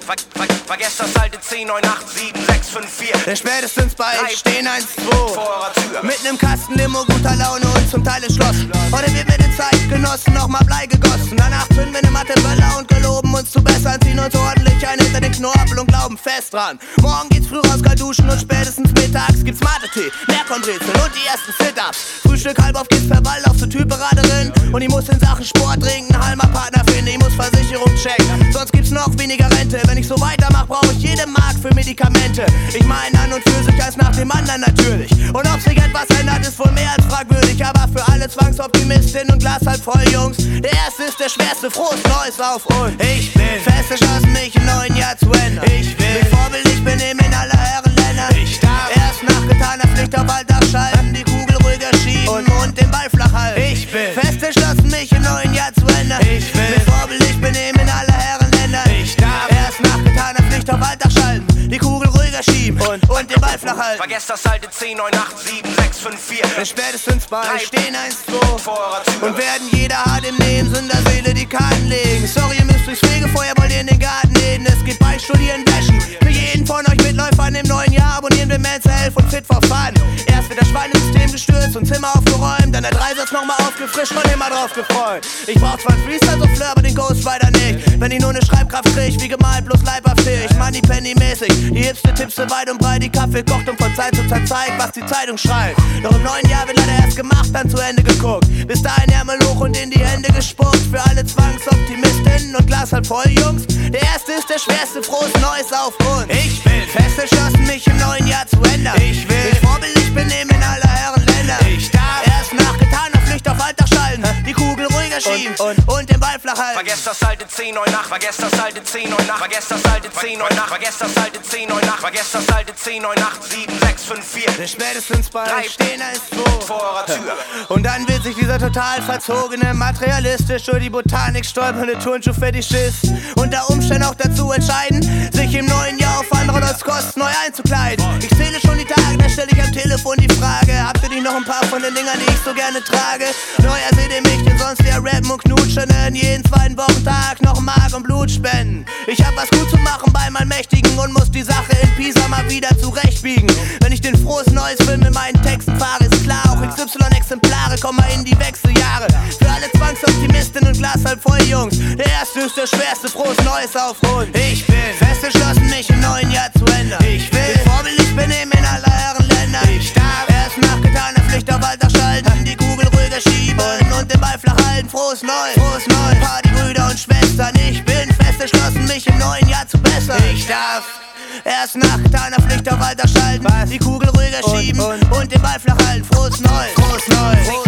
Vergesst das alte 10, 9, 8, 7, 6, 5, 4. Denn spätestens bald stehen 1, 2 vor eurer Tür. Mit nem Kasten Limo, guter Laune und zum Teil entschlossen. Heute wird mit den Zeitgenossen nochmal Blei gegossen. Danach zünden wir ne Matheböller und geloben uns zu bessern. Ziehen uns ordentlich ein hinter den Knorpel und glauben fest dran. Morgen geht's früh raus, kalt duschen und spätestens mittags gibt's Mate-Tee, Meerkornbrezel und die ersten Sit-Ups. Frühstück halb auf geht's per Ball auf zur Typberaterin. Und ich muss in Sachen Sport dringend einen Halmer-Partner finden. Ich muss Versicherung checken, sonst gibt's noch weniger Rente. Wenn ich so weitermach, brauche ich jede Mark für Medikamente. Ich meine an und für sich als nach dem anderen natürlich. Und ob sich etwas ändert, ist wohl mehr als fragwürdig. Aber für alle Zwangsoptimistinnen und Glas halb voll Jungs, der erste ist der schwerste, frohes Neues auf uns. Ich bin fest entschlossen, mich im neuen Jahr zu ändern. Ich will mich vorbildlich benehmen in aller Herrenländer. Ich darf erst nach getaner Pflicht auf Alltag schalten, die Kugel ruhiger schieben und den Ball flach halten. Ich bin fest entschlossen, mich im neuen Jahr zu ändern. Ich will mich vorbildlich benehmen in aller Herrenländer. Ich darf erst nach getaner Pflicht auf Alltag schalten, die Kugel ruhiger schieben und den Ball flach halten. Vergesst das alte 10, 9, 8, 7, 6, 5, 4. Denn spätestens bald stehen 1, 2 vor eurer Tür. und werden jeder hart im Leben Sünderseele die Karten legen. Sorry, ihr müsst durchs Fegefeuer, wollt ihr in den Garten leben. Es geht bei Studieren, Wäschen. Für jeden von euch Mitläufern im neuen Jahr abonnieren wir Mental Health und Fit for Fun. Erst wird das Schweinesystem gestürzt und Zimmer aufgeräumt, dann der Dreisatz nochmal aufgefrischt und immer drauf gefreut. Ich brauch zwar einen Freestyle-Souffleur, aber den Ghost Rider nicht. Wenn ich nur ne Schreibkraft krieg, wie gemalt, bloß leibhaftig, Moneypenny-mäßig. Die hipste Tippste weit und breit, die Kaffee kocht und von Zeit zu Zeit zeigt, was die Zeitung schreibt. Doch im neuen Jahr wird leider erst gemacht, dann zu Ende geguckt. Bis dahin Ärmel hoch und in die Hände gespuckt. Für alle Zwangsoptimistinnen und Glas halb voll Jungs, der erste ist der schwerste, frohes Neues auf uns. Ich will fest entschlossen, mich im neuen Jahr zu ändern. Ich will mich vorbildlich benehmen in aller Herrenländer. Ich darf erst nach getaner Pflicht auf Alltag schalten, die Kugel ruhiger schieben und den Ball flach halten. Vergesst das alte 10, 9, 8, vergesst das alte 10, 9, 8, vergesst das alte 10, 9, 8, vergesst das alte 10, 9, 8, vergesst das alte 10, 9, 8, 7, 6, 5, 4. Denn spätestens bald stehen 1, 2 vor eurer Tür. Und dann wird sich dieser total verzogene, materialistisch durch die Botanik stolpernde Turnschuh-Fetischist unter Umständen auch dazu entscheiden, sich im neuen Jahr auf andere Kosten neu einzukleiden. Ich zähle schon die Tage, da stelle ich am Telefon die Frage: Habt ihr nicht noch ein paar von den Dingern, die ich so gerne trage? Neuer seht ihr mich, denn sonst der Rappen und Knutschen jeden zweiten Wochentag noch Mark und Blut spenden. Ich hab was gut zu machen bei meinen Mächtigen und muss die Sache in Pisa mal wieder zurechtbiegen. Wenn ich den frohes Neues Film in meinen Texten fahre, ist klar, auch XY-Exemplare kommen mal in die Wechseljahre. Für alle Zwangsoptimistinnen und Glas halb voll Jungs, der erste ist der schwerste, frohes Neues auf uns. Ich bin fest entschlossen, mich im neuen Jahr zu ändern. Ich will mich vorbildlich benehmen in aller Herrenländer. Ich darf erst nach getaner Pflicht auf Alltag schalten, die Kugel ruhiger schieben und den Ball flach halten. Frohes Neues, Partybrüder und Schwestern. Ich bin fest entschlossen, mich im neuen Jahr zu bessern. Ich darf erst nach getaner Pflicht auf Alltag schalten, die Kugel ruhiger schieben und den Ball flach halten. Frohes Neues, frohes Neues.